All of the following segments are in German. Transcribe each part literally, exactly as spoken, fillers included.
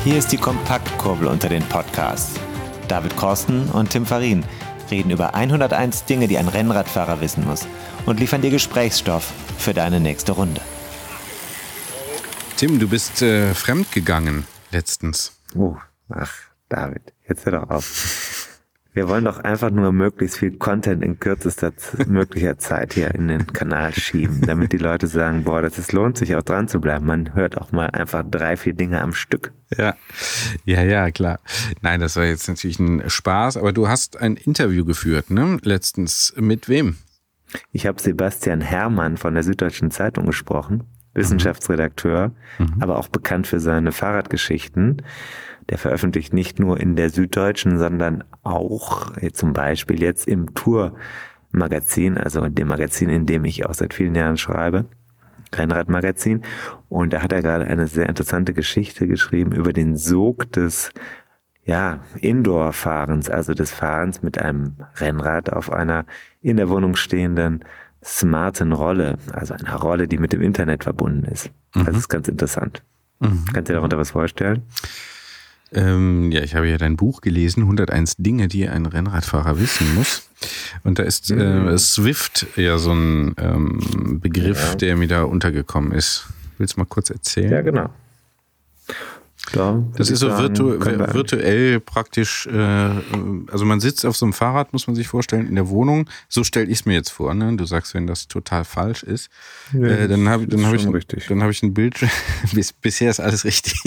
Hier ist die Kompaktkurbel unter den Podcasts. David Korsten und Tim Farin reden über hunderteins Dinge, die ein Rennradfahrer wissen muss und liefern dir Gesprächsstoff für deine nächste Runde. Tim, du bist äh, fremdgegangen letztens. Oh, ach, David, jetzt hör doch auf. Wir wollen doch einfach nur möglichst viel Content in kürzester möglicher Zeit hier in den Kanal schieben, damit die Leute sagen, boah, das ist, lohnt sich auch dran zu bleiben. Man hört auch mal einfach drei, vier Dinge am Stück. Ja, ja, ja, klar. Nein, das war jetzt natürlich ein Spaß, aber du hast ein Interview geführt, ne? Letztens. Mit wem? Ich habe Sebastian Hermann von der Süddeutschen Zeitung gesprochen, Wissenschaftsredakteur, mhm. aber auch bekannt für seine Fahrradgeschichten. Der veröffentlicht nicht nur in der Süddeutschen, sondern auch zum Beispiel jetzt im Tour-Magazin, also dem Magazin, in dem ich auch seit vielen Jahren schreibe, Rennradmagazin. Und da hat er gerade eine sehr interessante Geschichte geschrieben über den Sog des ja, Indoor-Fahrens, also des Fahrens mit einem Rennrad auf einer in der Wohnung stehenden smarten Rolle, also einer Rolle, die mit dem Internet verbunden ist. Mhm. Das ist ganz interessant. Mhm. Kannst du dir darunter was vorstellen? Ähm, ja, ich habe ja dein Buch gelesen, hunderteins Dinge, die ein Rennradfahrer wissen muss. Und da ist äh, Zwift ja so ein ähm, Begriff, ja. der mir da untergekommen ist. Willst du mal kurz erzählen? Ja, genau. Da das ist so sagen, virtu- virtuell praktisch, äh, also man sitzt auf so einem Fahrrad, muss man sich vorstellen, in der Wohnung. So stelle ich es mir jetzt vor, ne? Du sagst, wenn das total falsch ist, ja, äh, dann habe dann hab ich, dann hab ich ein Bildschirm. Bis, bisher ist alles richtig.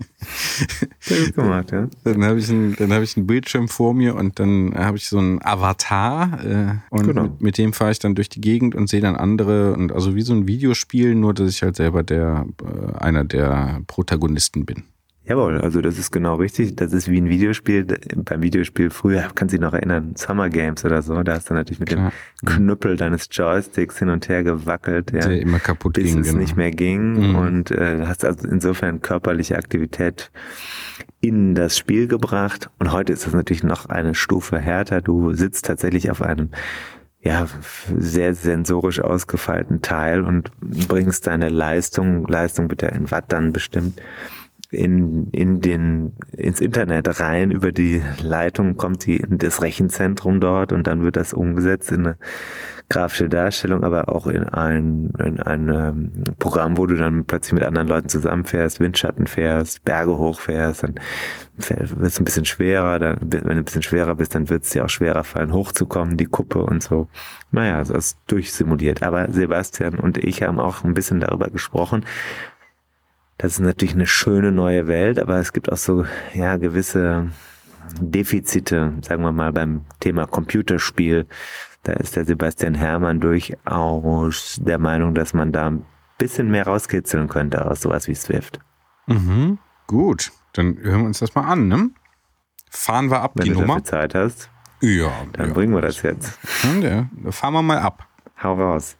Sehr gut gemacht, ja. Dann habe ich, ein, dann hab ich einen Bildschirm vor mir und dann habe ich so einen Avatar äh, und genau. mit, mit dem fahre ich dann durch die Gegend und sehe dann andere und also wie so ein Videospiel, nur dass ich halt selber der äh, einer der Protagonisten bin. Jawohl, also das ist genau richtig. Das ist wie ein Videospiel. Beim Videospiel früher, kannst du dich noch erinnern, Summer Games oder so, da hast du natürlich mit Klar. dem Knüppel deines Joysticks hin und her gewackelt, ja, der immer kaputt bis ging, es genau. nicht mehr ging mhm. und äh, hast also insofern körperliche Aktivität in das Spiel gebracht. Und heute ist das natürlich noch eine Stufe härter. Du sitzt tatsächlich auf einem ja, sehr sensorisch ausgefeilten Teil und bringst deine Leistung, Leistung bitte in Watt dann bestimmt, in in den ins Internet rein. Über die Leitung kommt sie in das Rechenzentrum dort und dann wird das umgesetzt in eine grafische Darstellung, aber auch in ein in ein ähm, Programm, wo du dann plötzlich mit anderen Leuten zusammenfährst, Windschatten fährst, Berge hochfährst, dann wird es ein bisschen schwerer, dann, wenn du ein bisschen schwerer bist, dann wird es dir auch schwerer fallen, hochzukommen, die Kuppe und so. Naja, das ist durchsimuliert. Aber Sebastian und ich haben auch ein bisschen darüber gesprochen. Das ist natürlich eine schöne neue Welt, aber es gibt auch so, ja, gewisse Defizite, sagen wir mal, beim Thema Computerspiel. Da ist der Sebastian Hermann durchaus der Meinung, dass man da ein bisschen mehr rauskitzeln könnte aus sowas wie Zwift. Mhm, gut. Dann hören wir uns das mal an, ne? Fahren wir ab, Wenn die du Nummer. dafür Zeit hast. Ja. Dann ja. bringen wir das jetzt. Ja, dann fahren wir mal ab. Hau raus.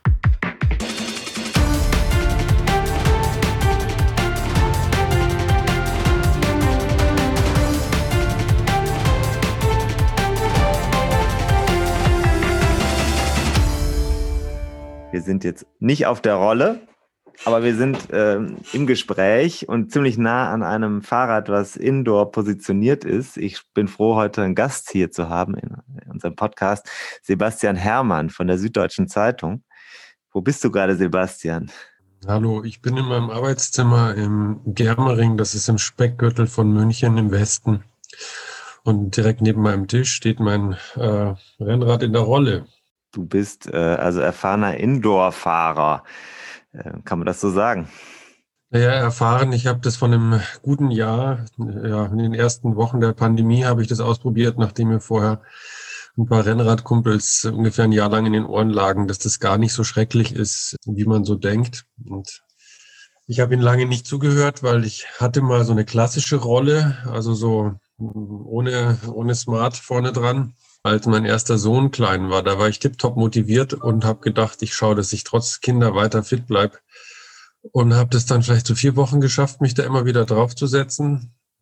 Wir sind jetzt nicht auf der Rolle, aber wir sind äh, im Gespräch und ziemlich nah an einem Fahrrad, was indoor positioniert ist. Ich bin froh, heute einen Gast hier zu haben in, in unserem Podcast, Sebastian Hermann von der Süddeutschen Zeitung. Wo bist du gerade, Sebastian? Hallo, ich bin in meinem Arbeitszimmer im Germering, das ist im Speckgürtel von München im Westen. Und direkt neben meinem Tisch steht mein äh, Rennrad in der Rolle. Du bist äh, also erfahrener Indoor-Fahrer. Äh, kann man das so sagen? Ja, erfahren. Ich habe das von einem guten Jahr, ja, in den ersten Wochen der Pandemie habe ich das ausprobiert, nachdem mir vorher ein paar Rennradkumpels ungefähr ein Jahr lang in den Ohren lagen, dass das gar nicht so schrecklich ist, wie man so denkt. Und ich habe ihnen lange nicht zugehört, weil ich hatte mal so eine klassische Rolle, also so ohne, ohne Smart vorne dran. Als mein erster Sohn klein war, da war ich tipptopp motiviert und habe gedacht, ich schaue, dass ich trotz Kinder weiter fit bleibe. Und habe das dann vielleicht so vier Wochen geschafft, mich da immer wieder draufzusetzen.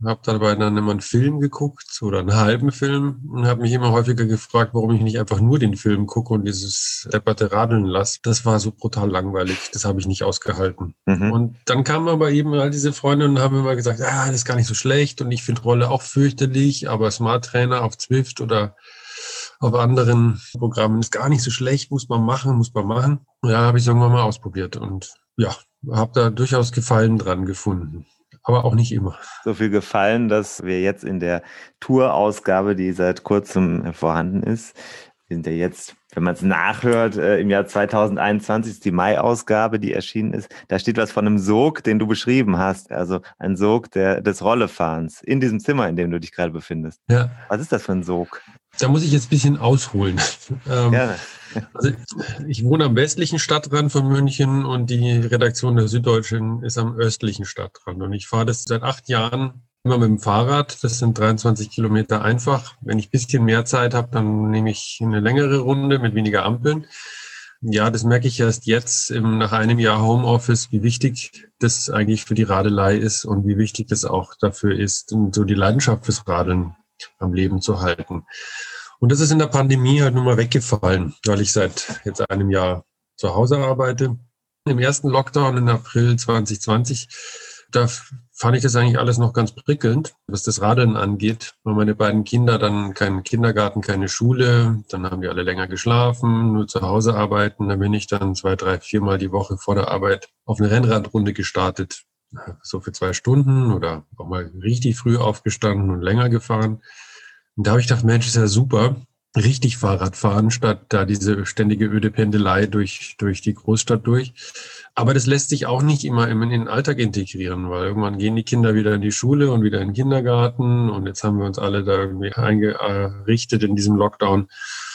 habe dabei dann immer einen Film geguckt oder einen halben Film und habe mich immer häufiger gefragt, warum ich nicht einfach nur den Film gucke und dieses depperte Radeln lasse. Das war so brutal langweilig, das habe ich nicht ausgehalten. Mhm. Und dann kamen aber eben all diese Freunde und haben immer gesagt, ah, das ist gar nicht so schlecht und ich finde Rolle auch fürchterlich, aber Smart Trainer auf Zwift oder auf anderen Programmen ist gar nicht so schlecht, muss man machen, muss man machen. Ja, habe ich es irgendwann mal ausprobiert und ja, habe da durchaus Gefallen dran gefunden. Aber auch nicht immer. So viel Gefallen, dass wir jetzt in der Tour-Ausgabe, die seit kurzem vorhanden ist, wir sind ja jetzt, wenn man es nachhört, äh, im Jahr zwanzig einundzwanzig ist die Mai-Ausgabe, die erschienen ist. Da steht was von einem Sog, den du beschrieben hast. Also ein Sog der, des Rollefahrens in diesem Zimmer, in dem du dich gerade befindest. Ja. Was ist das für ein Sog? Da muss ich jetzt ein bisschen ausholen. ähm, Gerne. Also ich wohne am westlichen Stadtrand von München und die Redaktion der Süddeutschen ist am östlichen Stadtrand. Und ich fahre das seit acht Jahren immer mit dem Fahrrad. Das sind dreiundzwanzig Kilometer einfach. Wenn ich ein bisschen mehr Zeit habe, dann nehme ich eine längere Runde mit weniger Ampeln. Ja, das merke ich erst jetzt im, nach einem Jahr Homeoffice, wie wichtig das eigentlich für die Radelei ist und wie wichtig das auch dafür ist, so die Leidenschaft fürs Radeln am Leben zu halten. Und das ist in der Pandemie halt nun mal weggefallen, weil ich seit jetzt einem Jahr zu Hause arbeite. Im ersten Lockdown im April zwanzig zwanzig, da fand ich das eigentlich alles noch ganz prickelnd, was das Radeln angeht. Weil meine beiden Kinder dann keinen Kindergarten, keine Schule, dann haben die alle länger geschlafen, nur zu Hause arbeiten. Da bin ich dann zwei, drei, viermal die Woche vor der Arbeit auf eine Rennradrunde gestartet. So für zwei Stunden oder auch mal richtig früh aufgestanden und länger gefahren. Und da habe ich gedacht, Mensch, ist ja super, richtig Fahrrad fahren, statt da diese ständige öde Pendelei durch, durch die Großstadt durch. Aber das lässt sich auch nicht immer in den Alltag integrieren, weil irgendwann gehen die Kinder wieder in die Schule und wieder in den Kindergarten. Und jetzt haben wir uns alle da irgendwie eingerichtet in diesem Lockdown.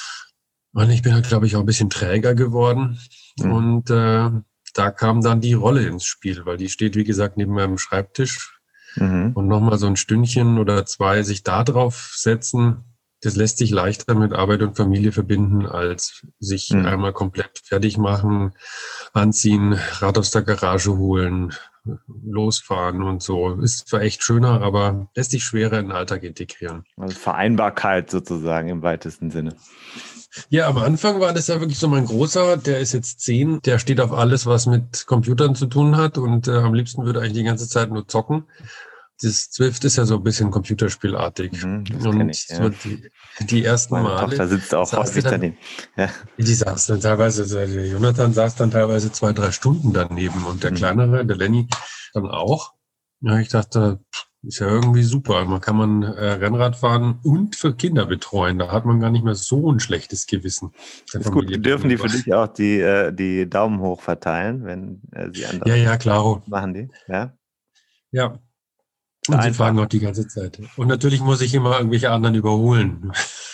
Und ich bin halt, glaube ich, auch ein bisschen träger geworden. Mhm. Und äh, da kam dann die Rolle ins Spiel, weil die steht, wie gesagt, neben meinem Schreibtisch. Mhm. Und nochmal so ein Stündchen oder zwei sich da drauf setzen, das lässt sich leichter mit Arbeit und Familie verbinden, als sich mhm. einmal komplett fertig machen, anziehen, Rad aus der Garage holen, losfahren und so. Ist zwar echt schöner, aber lässt sich schwerer in den Alltag integrieren. Also Vereinbarkeit sozusagen im weitesten Sinne. Ja, am Anfang war das ja wirklich so mein Großer, der ist jetzt zehn, der steht auf alles, was mit Computern zu tun hat und äh, am liebsten würde eigentlich die ganze Zeit nur zocken. Das Zwift ist ja so ein bisschen computerspielartig. Mhm, das und ich, ja. so die, die ersten Meine Male. Tochter sitzt auch häufig daneben. Ja. Die saß dann teilweise, der Jonathan saß dann teilweise zwei, drei Stunden daneben und der mhm. Kleinere, der Lenny, dann auch. Ja, ich dachte, ist ja irgendwie super. Man kann man äh, Rennrad fahren und für Kinder betreuen. Da hat man gar nicht mehr so ein schlechtes Gewissen. Das ist gut. Dürfen die für dich auch die, äh, die Daumen hoch verteilen, wenn äh, sie andere Ja, ja, klaro. machen die? Ja. Ja. Und Einfach. Sie fahren auch die ganze Zeit. Und natürlich muss ich immer irgendwelche anderen überholen.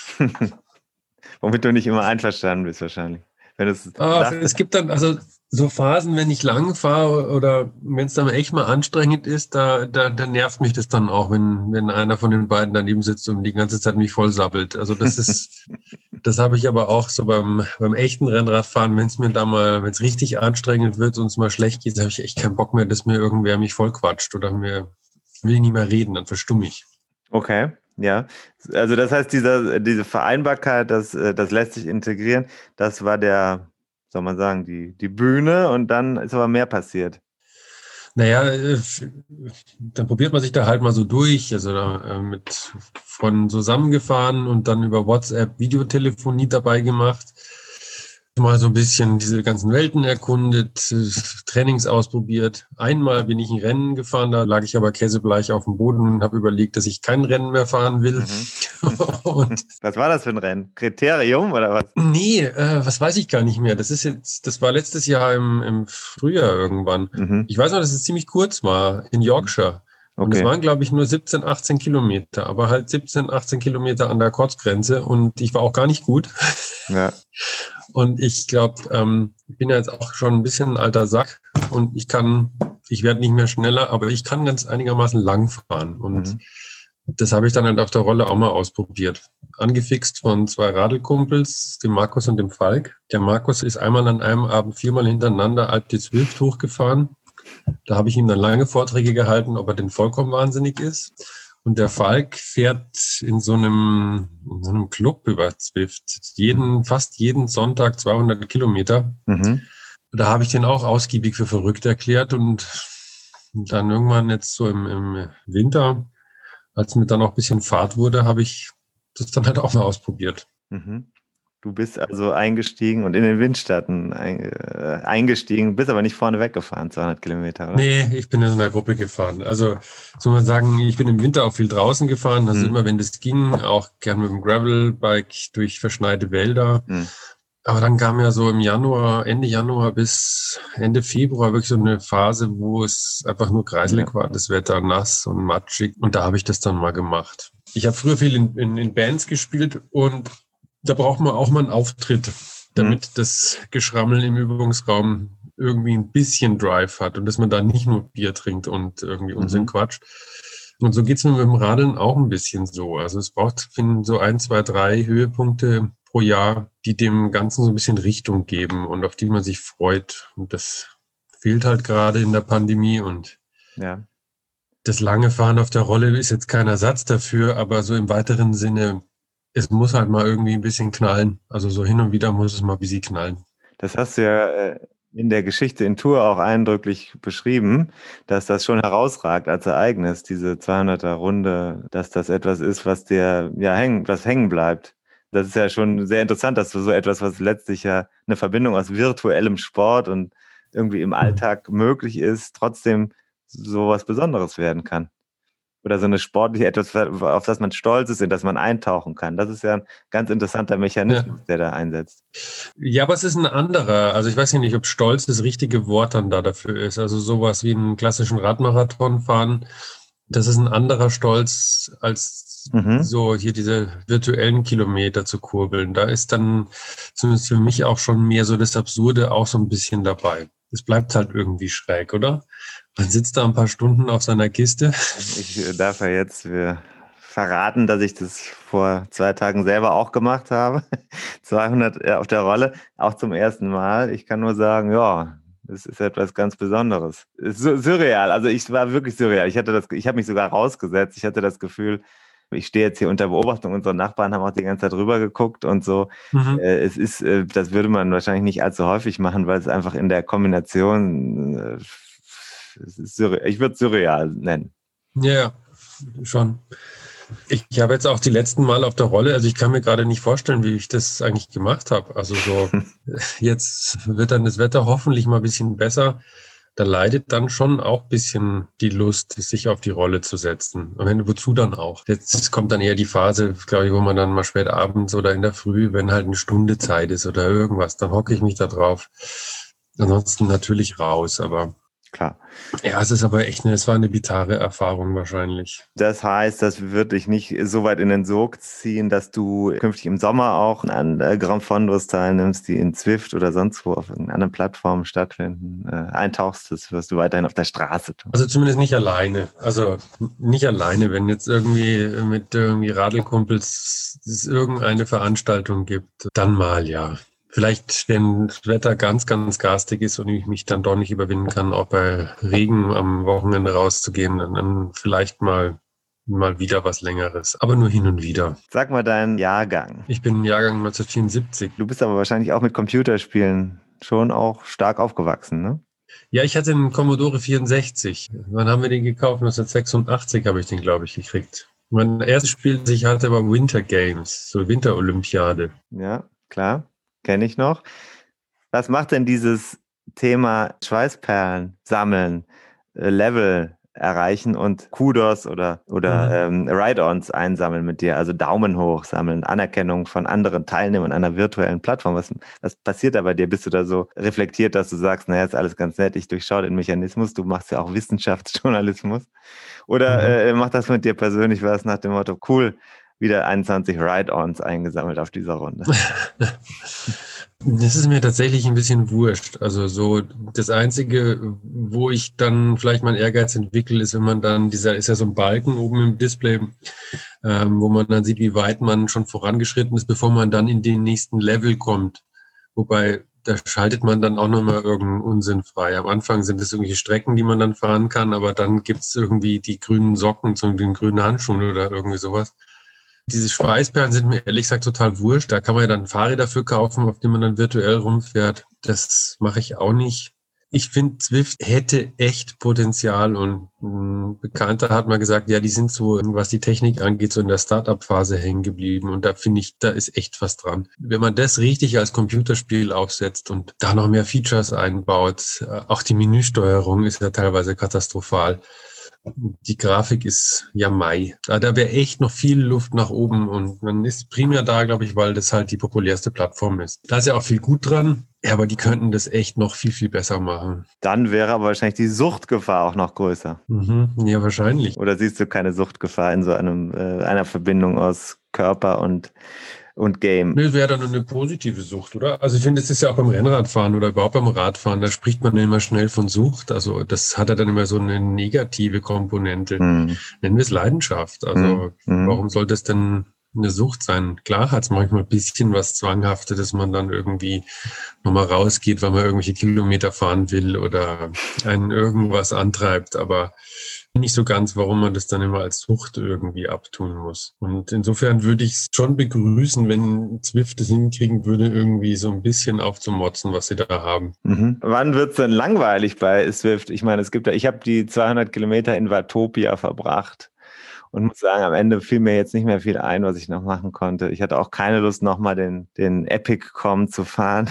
Womit du nicht immer einverstanden bist wahrscheinlich. Wenn es, Ach, es gibt dann also so Phasen, wenn ich lang fahre oder wenn es dann echt mal anstrengend ist, da, da, da nervt mich das dann auch, wenn, wenn einer von den beiden daneben sitzt und die ganze Zeit mich voll sabbelt. Also das ist, das habe ich aber auch so beim, beim echten Rennradfahren, wenn es mir da mal, wenn es richtig anstrengend wird und es mal schlecht geht, habe ich echt keinen Bock mehr, dass mir irgendwer mich voll quatscht oder mir will ich nicht mehr reden, dann verstumme ich. Okay, ja. Also das heißt, dieser, diese Vereinbarkeit, das, das lässt sich integrieren, das war der, soll man sagen, die, die Bühne und dann ist aber mehr passiert. Naja, dann probiert man sich da halt mal so durch, also da, mit Freunden zusammengefahren und dann über WhatsApp Videotelefonie dabei gemacht. Mal so ein bisschen diese ganzen Welten erkundet, Trainings ausprobiert. Einmal bin ich ein Rennen gefahren, da lag ich aber käsebleich auf dem Boden und habe überlegt, dass ich kein Rennen mehr fahren will. Mhm. und was war das für ein Rennen? Kriterium oder was? Nee, äh, was weiß ich gar nicht mehr. Das ist jetzt, das war letztes Jahr im, im Frühjahr irgendwann. Mhm. Ich weiß noch, dass es ziemlich kurz war, in Yorkshire. Und es okay. waren, glaube ich, nur siebzehn, achtzehn Kilometer, aber halt siebzehn, achtzehn Kilometer an der Kurzgrenze und ich war auch gar nicht gut. Ja. Und ich glaube, ähm, ich bin ja jetzt auch schon ein bisschen ein alter Sack und ich kann, ich werde nicht mehr schneller, aber ich kann ganz einigermaßen lang fahren. Und mhm. das habe ich dann halt auf der Rolle auch mal ausprobiert. Angefixt von zwei Radelkumpels, dem Markus und dem Falk. Der Markus ist einmal an einem Abend viermal hintereinander Alpe d'Huez hochgefahren. Da habe ich ihm dann lange Vorträge gehalten, ob er denn vollkommen wahnsinnig ist. Und der Falk fährt in so einem, in so einem Club über Zwift jeden, fast jeden Sonntag zweihundert Kilometer. Mhm. Da habe ich den auch ausgiebig für verrückt erklärt und dann irgendwann jetzt so im, im Winter, als mir dann auch ein bisschen Fahrt wurde, habe ich das dann halt auch mal ausprobiert. Mhm. Du bist also eingestiegen und in den Windstaaten eingestiegen, bist aber nicht vorne weggefahren, zweihundert Kilometer, oder? Nee, ich bin in einer Gruppe gefahren. Also soll man sagen, ich bin im Winter auch viel draußen gefahren, also mhm. immer wenn das ging, auch gern mit dem Gravelbike durch verschneite Wälder. Mhm. Aber dann kam ja so im Januar, Ende Januar bis Ende Februar wirklich so eine Phase, wo es einfach nur kreiselig ja. war, das Wetter nass und matschig. Und da habe ich das dann mal gemacht. Ich habe früher viel in, in, in Bands gespielt und da braucht man auch mal einen Auftritt, damit mhm. das Geschrammeln im Übungsraum irgendwie ein bisschen Drive hat und dass man da nicht nur Bier trinkt und irgendwie Unsinn mhm. quatscht. Und so geht's mir mit dem Radeln auch ein bisschen so. Also es braucht finde, so ein, zwei, drei Höhepunkte pro Jahr, die dem Ganzen so ein bisschen Richtung geben und auf die man sich freut. Und das fehlt halt gerade in der Pandemie und ja. das lange Fahren auf der Rolle ist jetzt kein Ersatz dafür, aber so im weiteren Sinne, es muss halt mal irgendwie ein bisschen knallen. Also so hin und wieder muss es mal ein bisschen knallen. Das hast du ja in der Geschichte in Tour auch eindrücklich beschrieben, dass das schon herausragt als Ereignis, diese zweihunderter Runde, dass das etwas ist, was dir ja hängen, was hängen bleibt. Das ist ja schon sehr interessant, dass du so etwas, was letztlich ja eine Verbindung aus virtuellem Sport und irgendwie im Alltag möglich ist, trotzdem so was Besonderes werden kann. Oder so eine sportliche etwas, auf das man stolz ist, in das man eintauchen kann. Das ist ja ein ganz interessanter Mechanismus, ja. der da einsetzt. Ja, aber es ist ein anderer. Also ich weiß ja nicht, ob Stolz das richtige Wort dann da dafür ist. Also sowas wie einen klassischen Radmarathon fahren, das ist ein anderer Stolz, als mhm. so hier diese virtuellen Kilometer zu kurbeln. Da ist dann zumindest für mich auch schon mehr so das Absurde auch so ein bisschen dabei. Es bleibt halt irgendwie schräg, oder? Man sitzt da ein paar Stunden auf seiner Kiste. Ich darf ja jetzt verraten, dass ich das vor zwei Tagen selber auch gemacht habe. zweihundert auf der Rolle, auch zum ersten Mal. Ich kann nur sagen, ja, das ist etwas ganz Besonderes. Es ist surreal, also ich war wirklich surreal. Ich hatte das, ich habe mich sogar rausgesetzt. Ich hatte das Gefühl, ich stehe jetzt hier unter Beobachtung. Unsere Nachbarn haben auch die ganze Zeit rüber geguckt und so. Mhm. Äh, es ist, äh, das würde man wahrscheinlich nicht allzu häufig machen, weil es einfach in der Kombination, äh, es ist surreal. Ich würde es surreal nennen. Ja, schon. Ich, ich habe jetzt auch die letzten Mal auf der Rolle, also ich kann mir gerade nicht vorstellen, wie ich das eigentlich gemacht habe. Also so, jetzt wird dann das Wetter hoffentlich mal ein bisschen besser. Da leidet dann schon auch ein bisschen die Lust, sich auf die Rolle zu setzen. Und wenn, wozu dann auch? Jetzt kommt dann eher die Phase, glaube ich, wo man dann mal spät abends oder in der Früh, wenn halt eine Stunde Zeit ist oder irgendwas, dann hocke ich mich da drauf. Ansonsten natürlich raus, aber klar. Ja, es ist aber echt eine, es war eine bizarre Erfahrung wahrscheinlich. Das heißt, das wird dich nicht so weit in den Sog ziehen, dass du künftig im Sommer auch an äh, Grand Fondos teilnimmst, die in Zwift oder sonst wo auf irgendeiner Plattform stattfinden, äh, eintauchst, das wirst du weiterhin auf der Straße tun. Also zumindest nicht alleine. Also nicht alleine, wenn jetzt irgendwie mit irgendwie Radelkumpels es irgendeine Veranstaltung gibt, dann mal ja. Vielleicht, wenn das Wetter ganz, ganz garstig ist und ich mich dann doch nicht überwinden kann, auch bei Regen am Wochenende rauszugehen, dann vielleicht mal mal wieder was Längeres, aber nur hin und wieder. Sag mal deinen Jahrgang. Ich bin Jahrgang neunzehnhundertvierundsiebzig. Du bist aber wahrscheinlich auch mit Computerspielen schon auch stark aufgewachsen, ne? Ja, ich hatte einen Commodore vierundsechzig. Wann haben wir den gekauft? neunzehnhundertsechsundachtzig habe ich den, glaube ich, gekriegt. Mein erstes Spiel, das ich hatte, war Winter Games, so Winterolympiade. Ja, klar. Kenne ich noch. Was macht denn dieses Thema Schweißperlen sammeln, Level erreichen und Kudos oder, oder mhm. ähm, Ride-Ons einsammeln mit dir, also Daumen hoch sammeln, Anerkennung von anderen Teilnehmern einer virtuellen Plattform? Was, was passiert da bei dir? Bist du da so reflektiert, dass du sagst, naja, ist alles ganz nett, ich durchschaue den Mechanismus, du machst ja auch Wissenschaftsjournalismus? Oder mhm. äh, macht das mit dir persönlich was nach dem Motto, cool, wieder einundzwanzig Ride-Ons eingesammelt auf dieser Runde? Das ist mir tatsächlich ein bisschen wurscht. Also so das Einzige, wo ich dann vielleicht meinen Ehrgeiz entwickle, ist, wenn man dann, dieser ist ja so ein Balken oben im Display, ähm, wo man dann sieht, wie weit man schon vorangeschritten ist, bevor man dann in den nächsten Level kommt. Wobei da schaltet man dann auch nochmal irgendeinen Unsinn frei. Am Anfang sind es irgendwelche Strecken, die man dann fahren kann, aber dann gibt's irgendwie die grünen Socken zu den grünen Handschuhen oder irgendwie sowas. Diese Schweißperlen sind mir ehrlich gesagt total wurscht. Da kann man ja dann Fahrräder dafür kaufen, auf denen man dann virtuell rumfährt. Das mache ich auch nicht. Ich finde, Zwift hätte echt Potenzial und ein Bekannter hat mal gesagt, ja, die sind so, was die Technik angeht, so in der Start-up-Phase hängen geblieben und da finde ich, da ist echt was dran. Wenn man das richtig als Computerspiel aufsetzt und da noch mehr Features einbaut, auch die Menüsteuerung ist ja teilweise katastrophal. Die Grafik ist ja Mai. Da, da wäre echt noch viel Luft nach oben und man ist primär da, glaube ich, weil das halt die populärste Plattform ist. Da ist ja auch viel gut dran, ja, aber die könnten das echt noch viel, viel besser machen. Dann wäre aber wahrscheinlich die Suchtgefahr auch noch größer. Mhm, ja, wahrscheinlich. Oder siehst du keine Suchtgefahr in so einem äh, einer Verbindung aus Körper und und Game? Das wäre dann eine positive Sucht, oder? Also ich finde, das ist ja auch beim Rennradfahren oder überhaupt beim Radfahren, da spricht man immer schnell von Sucht. Also das hat ja dann immer so eine negative Komponente. Hm. Nennen wir es Leidenschaft. Also hm. warum soll das denn eine Sucht sein? Klar hat es manchmal ein bisschen was Zwanghaftes, dass man dann irgendwie nochmal rausgeht, weil man irgendwelche Kilometer fahren will oder einen irgendwas antreibt, aber nicht so ganz, warum man das dann immer als Sucht irgendwie abtun muss. Und insofern würde ich es schon begrüßen, wenn Zwift es hinkriegen würde, irgendwie so ein bisschen aufzumotzen, was sie da haben. Mhm. Wann wird es denn langweilig bei Zwift? Ich meine, es gibt ja, ich habe die zweihundert Kilometer in Watopia verbracht und muss sagen, am Ende fiel mir jetzt nicht mehr viel ein, was ich noch machen konnte. Ich hatte auch keine Lust, nochmal den, den Epic-Com zu fahren.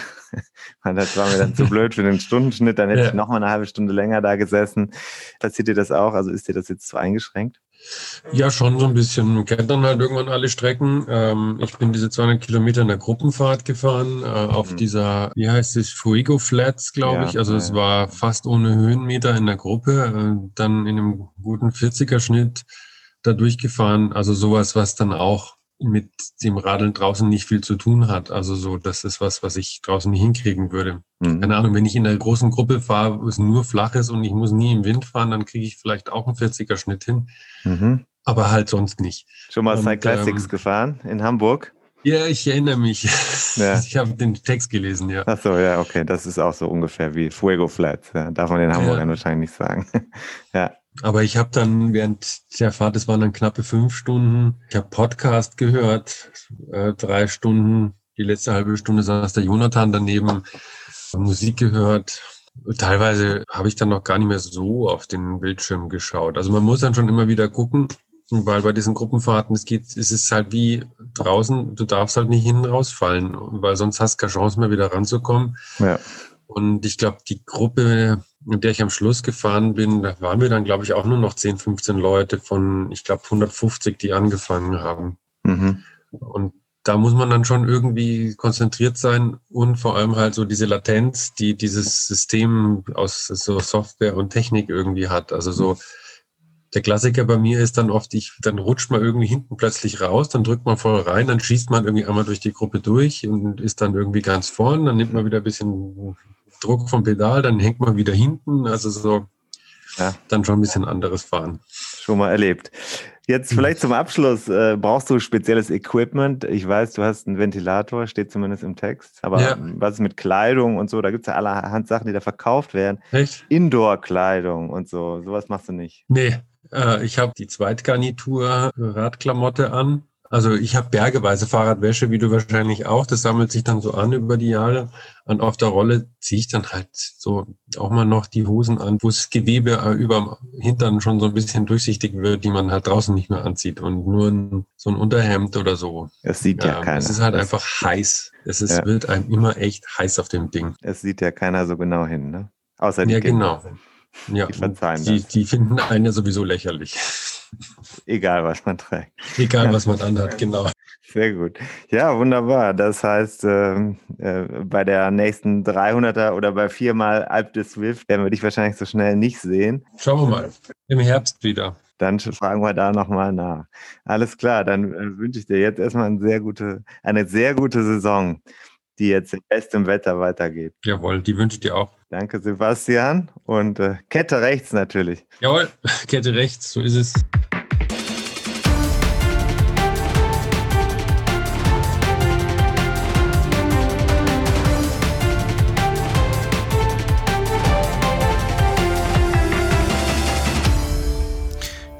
Das war mir dann zu blöd für den Stundenschnitt. Dann hätte ja. ich nochmal eine halbe Stunde länger da gesessen. Passiert dir das auch? Also ist dir das jetzt zu eingeschränkt? Ja, schon so ein bisschen. Man kennt dann halt irgendwann alle Strecken. Ähm, ich bin diese zweihundert Kilometer in der Gruppenfahrt gefahren, äh, auf mhm. dieser, wie heißt es, Fuego Flats, glaube ja, ich. Also ja. es war fast ohne Höhenmeter in der Gruppe. Äh, dann in einem guten vierziger-Schnitt da durchgefahren, also sowas, was dann auch mit dem Radeln draußen nicht viel zu tun hat. Also so, das ist was, was ich draußen nicht hinkriegen würde. Mhm. Keine Ahnung, wenn ich in einer großen Gruppe fahre, wo es nur flach ist und ich muss nie im Wind fahren, dann kriege ich vielleicht auch einen vierziger-Schnitt hin. Mhm. Aber halt sonst nicht. Schon mal Cyclassics Classics ähm, gefahren in Hamburg? Ja, ich erinnere mich. Ja. Ich habe den Text gelesen, ja. Ach so, ja, okay. Das ist auch so ungefähr wie Fuego Flats. Ja. Darf man den Hamburgern ja. wahrscheinlich nicht sagen. Ja. Aber ich habe dann während der Fahrt, das waren dann knappe fünf Stunden, ich habe Podcast gehört, äh, drei Stunden, die letzte halbe Stunde saß der Jonathan daneben, Musik gehört. Teilweise habe ich dann noch gar nicht mehr so auf den Bildschirm geschaut. Also man muss dann schon immer wieder gucken, weil bei diesen Gruppenfahrten, es geht, es ist halt wie draußen, du darfst halt nicht hinten rausfallen, weil sonst hast du keine Chance mehr wieder ranzukommen. Ja. Und ich glaube, die Gruppe, mit der ich am Schluss gefahren bin, da waren wir dann, glaube ich, auch nur noch zehn, fünfzehn Leute von, ich glaube, hundertfünfzig, die angefangen haben. Mhm. Und da muss man dann schon irgendwie konzentriert sein und vor allem halt so diese Latenz, die dieses System aus so Software und Technik irgendwie hat. Also so, der Klassiker bei mir ist dann oft, ich, dann rutscht man irgendwie hinten plötzlich raus, dann drückt man voll rein, dann schießt man irgendwie einmal durch die Gruppe durch und ist dann irgendwie ganz vorn, dann nimmt man wieder ein bisschen Druck vom Pedal, dann hängt man wieder hinten, also so, ja. Dann schon ein bisschen anderes Fahren. Schon mal erlebt. Jetzt vielleicht zum Abschluss, äh, brauchst du spezielles Equipment? Ich weiß, du hast einen Ventilator, steht zumindest im Text, aber ja. Was ist mit Kleidung und so? Da gibt es ja allerhand Sachen, die da verkauft werden. Echt? Indoor-Kleidung und so, sowas machst du nicht? Nee. Ich habe die Zweitgarnitur Radklamotte an. Also ich habe bergeweise Fahrradwäsche, wie du wahrscheinlich auch. Das sammelt sich dann so an über die Jahre. Und auf der Rolle ziehe ich dann halt so auch mal noch die Hosen an, wo das Gewebe über dem Hintern schon so ein bisschen durchsichtig wird, die man halt draußen nicht mehr anzieht. Und nur ein, so ein Unterhemd oder so. Es sieht ja, ja keiner. Es ist halt das einfach heiß. Es ist, ja. wird einem immer echt heiß auf dem Ding. Es sieht ja keiner so genau hin, ne? Außer die Ja, Kinder. genau. Ja, die verzeihen die, das. die finden einen ja sowieso lächerlich. Egal, was man trägt. Egal, ja. was man anhat, genau. Sehr gut. Ja, wunderbar. Das heißt, äh, äh, bei der nächsten dreihunderter oder bei viermal Alpe de Zwift werden wir dich wahrscheinlich so schnell nicht sehen. Schauen wir mal. Im Herbst wieder. Dann fragen wir da nochmal nach. Alles klar, dann äh, wünsche ich dir jetzt erstmal eine sehr gute, eine sehr gute Saison, die jetzt in bestem Wetter weitergeht. Jawohl, die wünsche ich dir auch. Danke, Sebastian. Und äh, Kette rechts natürlich. Jawohl, Kette rechts, so ist es.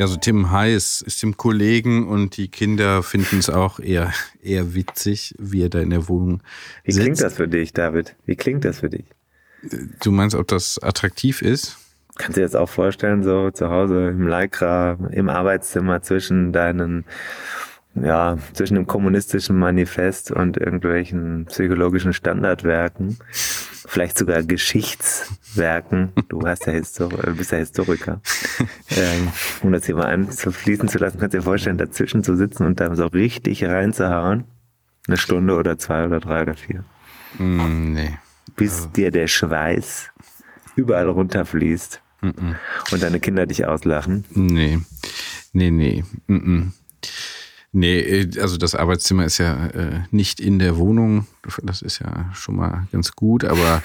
Also Tim heiß ist Tim Kollegen und die Kinder finden es auch eher, eher witzig, wie er da in der Wohnung Wie sitzt. klingt das für dich, David? Wie klingt das für dich? Du meinst, ob das attraktiv ist? Kannst du dir das auch vorstellen, so zu Hause im Lycra, im Arbeitszimmer zwischen deinen, ja, zwischen dem kommunistischen Manifest und irgendwelchen psychologischen Standardwerken, vielleicht sogar Geschichtswerken, du hast ja Histor- bist ja Historiker, ähm, um das hier mal einfließen zu lassen, kannst du dir vorstellen, dazwischen zu sitzen und da so richtig reinzuhauen? Eine Stunde oder zwei oder drei oder vier. Mm, nee. Bis also. dir der Schweiß überall runterfließt mm-mm. und deine Kinder dich auslachen. Nee, nee, nee. Mm-mm. Nee, also das Arbeitszimmer ist ja äh, nicht in der Wohnung. Das ist ja schon mal ganz gut, aber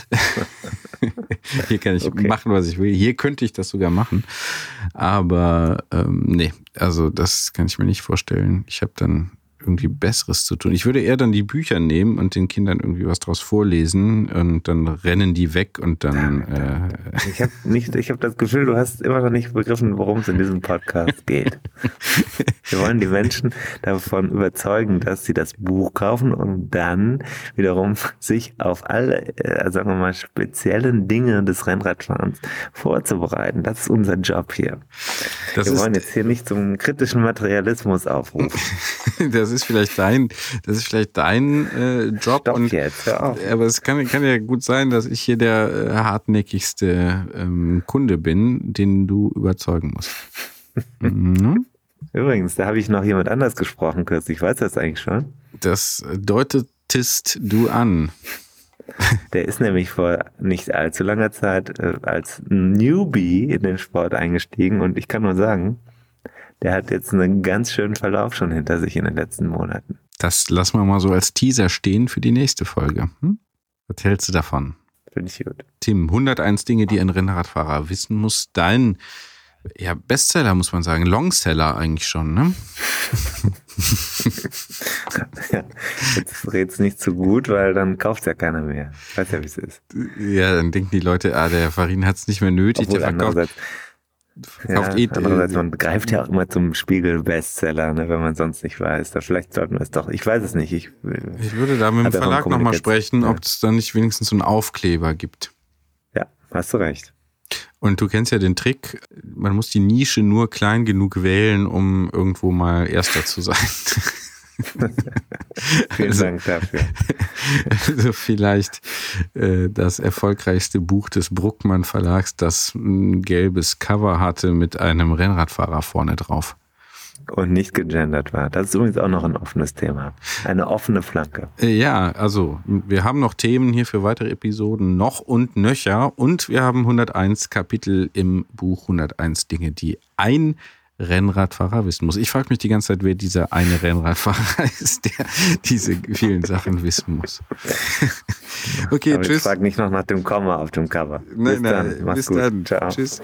hier kann ich okay. machen, was ich will. Hier könnte ich das sogar machen. Aber ähm, nee, also das kann ich mir nicht vorstellen. Ich habe dann irgendwie Besseres zu tun. Ich würde eher dann die Bücher nehmen und den Kindern irgendwie was draus vorlesen und dann rennen die weg und dann... Äh ich habe nicht, ich habe das Gefühl, du hast immer noch nicht begriffen, worum es in diesem Podcast geht. Wir wollen die Menschen davon überzeugen, dass sie das Buch kaufen und dann wiederum sich auf alle, äh, sagen wir mal, speziellen Dinge des Rennradfahrens vorzubereiten. Das ist unser Job hier. Das wir wollen jetzt hier nicht zum kritischen Materialismus aufrufen. Das ist vielleicht dein, das ist vielleicht dein äh, Job. Stopp und, jetzt, hör auf. Aber es kann, kann ja gut sein, dass ich hier der äh, hartnäckigste ähm, Kunde bin, den du überzeugen musst. Mhm. Übrigens, da habe ich noch jemand anders gesprochen kürzlich. Weißt du das eigentlich schon? Das deutetest du an. Der ist nämlich vor nicht allzu langer Zeit äh, als Newbie in den Sport eingestiegen und ich kann nur sagen, der hat jetzt einen ganz schönen Verlauf schon hinter sich in den letzten Monaten. Das lassen wir mal so als Teaser stehen für die nächste Folge. Hm? Was hältst du davon? Finde ich gut. Tim, hunderteins Dinge, die ein Rennradfahrer wissen muss. Dein ja, Bestseller, muss man sagen. Longseller eigentlich schon, ne? Ja, jetzt red's nicht zu gut, weil dann kauft's ja keiner mehr. Weiß ja, wie es ist. Ja, dann denken die Leute, ah, der Farin hat's nicht mehr nötig. Obwohl der verkauft... Ja, andererseits, man greift ja auch immer zum Spiegel-Bestseller, ne, wenn man sonst nicht weiß. Da vielleicht sollten wir es doch, ich weiß es nicht. Ich, ich würde da mit dem Verlag nochmal sprechen, ja. ob es da nicht wenigstens so einen Aufkleber gibt. Ja, hast du recht. Und du kennst ja den Trick, man muss die Nische nur klein genug wählen, um irgendwo mal Erster zu sein. Vielen also, Dank dafür. Also vielleicht äh, das erfolgreichste Buch des Bruckmann Verlags, das ein gelbes Cover hatte mit einem Rennradfahrer vorne drauf. Und nicht gegendert war. Das ist übrigens auch noch ein offenes Thema. Eine offene Flanke. Ja, also wir haben noch Themen hier für weitere Episoden, noch und nöcher. Und wir haben hunderteins Kapitel im Buch hunderteins Dinge, die ein Rennradfahrer wissen muss. Ich frage mich die ganze Zeit, wer dieser eine Rennradfahrer ist, der diese vielen Sachen wissen muss. Okay, aber tschüss. Ich frage nicht noch nach dem Komma auf dem Cover. Nein, bis nein, dann. Mach's bis gut. dann. Ciao. Tschüss.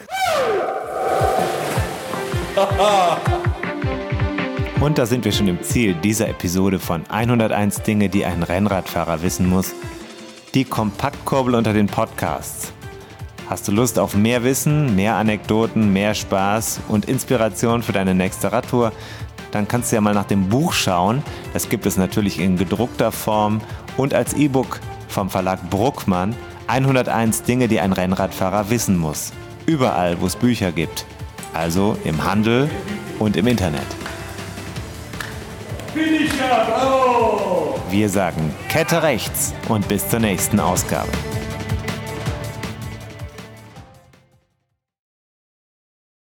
Und da sind wir schon im Ziel dieser Episode von hunderteins Dinge, die ein Rennradfahrer wissen muss. Die Kompaktkurbel unter den Podcasts. Hast du Lust auf mehr Wissen, mehr Anekdoten, mehr Spaß und Inspiration für deine nächste Radtour? Dann kannst du ja mal nach dem Buch schauen. Das gibt es natürlich in gedruckter Form und als E-Book vom Verlag Bruckmann. hunderteins Dinge, die ein Rennradfahrer wissen muss. Überall, wo es Bücher gibt. Also im Handel und im Internet. Wir sagen Kette rechts und bis zur nächsten Ausgabe.